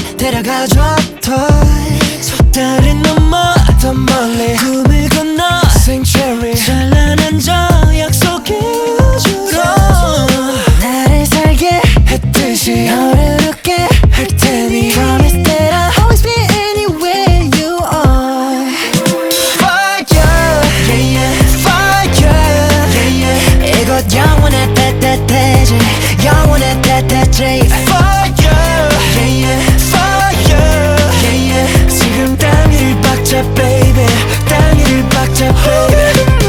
데려가줘 속다른 넘어 더 멀리 꿈을 건너 Sanctuary 찬란한 저 약속해주러 나를 살게 했듯이 너를 웃게 할 테니 Promise that I'll always be anywhere you are Fire, yeah, yeah, fire, yeah, yeah 이곳 영원의 따뜻해지 영원의 따뜻해지 Fire, yeah, yeah, fire, yeah, yeah 지금 땅 위를 박자 baby 땅 위를 박자 baby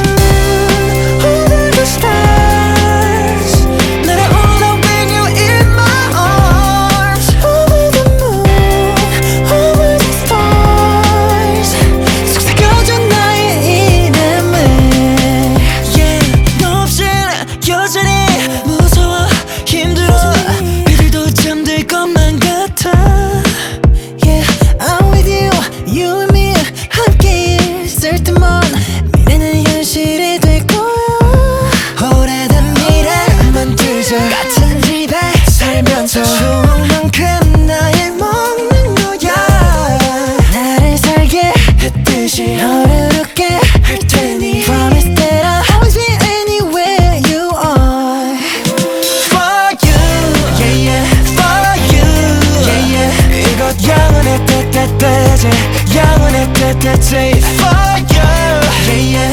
Over the stars 날아올라 when you're in my arms Over the moon over the stars 속삭여줘 나의 이름을 Yeah 너 없인 여전히 무서워 힘들어 비들도 잠들 것만 같아 Yeah I'm with you you and me 함께 있을 때만 미래는 현실이 될 거야 오래된 미래 만들자 같은 집에 살면서 추억만큼 나를 먹는 거야 나를 살게 했듯이 너를 웃게 할 테니 Promise that I'll always be anywhere you are For you, yeah yeah For you, yeah yeah 이곳 영원의 따뜻해지 영원의 따뜻해지 For you, yeah yeah